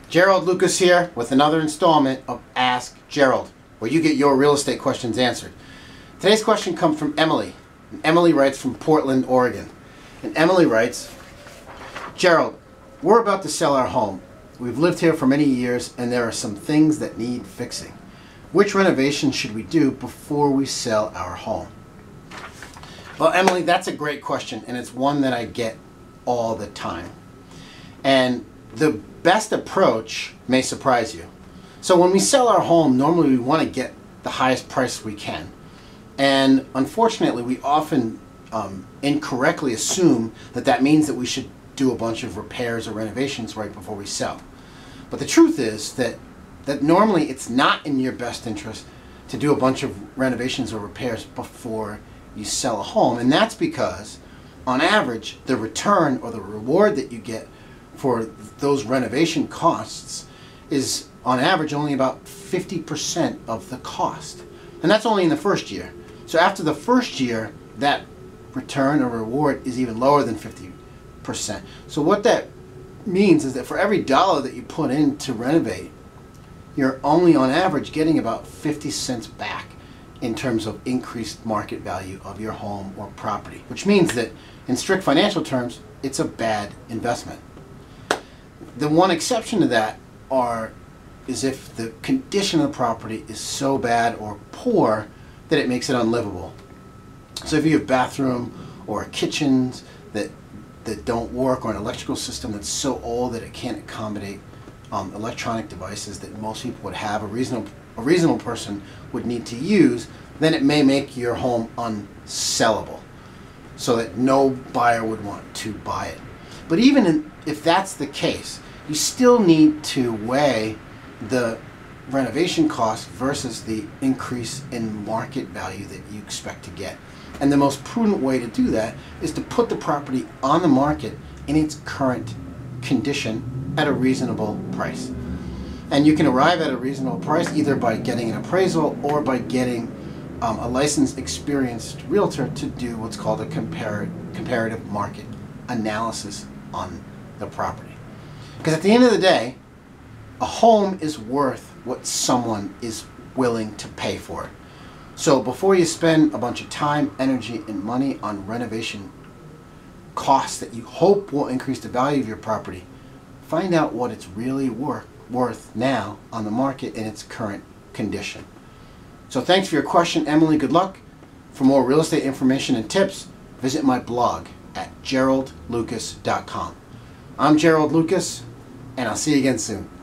Gerald Lucas here with another installment of Ask Gerald, where you get your real estate questions answered. Today's question comes from Emily. And Emily writes from Portland, Oregon. And Emily writes, Gerald, we're about to sell our home. We've lived here for many years and there are some things that need fixing. Which renovation should we do before we sell our home? Well, Emily, that's a great question, and it's one that I get all the time. And the best approach may surprise you. So when we sell our home, normally we want to get the highest price we can. And unfortunately, we often incorrectly assume that that means that we should do a bunch of repairs or renovations right before we sell. But the truth is that normally it's not in your best interest to do a bunch of renovations or repairs before you sell a home. And that's because, on average, the return or the reward that you get for those renovation costs is on average only about 50% of the cost. And that's only in the first year. So after the first year, that return or reward is even lower than 50%. So what that means is that for every dollar that you put in to renovate, you're only on average getting about 50 cents back in terms of increased market value of your home or property, which means that in strict financial terms, it's a bad investment. The one exception to that is if the condition of the property is so bad or poor that it makes it unlivable. So if you have bathroom or kitchens that don't work, or an electrical system that's so old that it can't accommodate electronic devices that most people would have, a reasonable person would need to use, then it may make your home unsellable so that no buyer would want to buy it. But even if that's the case, you still need to weigh the renovation cost versus the increase in market value that you expect to get. And the most prudent way to do that is to put the property on the market in its current condition at a reasonable price. And you can arrive at a reasonable price either by getting an appraisal or by getting a licensed, experienced realtor to do what's called a comparative market analysis on the property. Because at the end of the day, a home is worth what someone is willing to pay for it. So before you spend a bunch of time, energy, and money on renovation costs that you hope will increase the value of your property, find out what it's really worth now on the market in its current condition. So thanks for your question, Emily. Good luck. For more real estate information and tips, visit my blog at geraldlucas.com. I'm Gerald Lucas, and I'll see you again soon.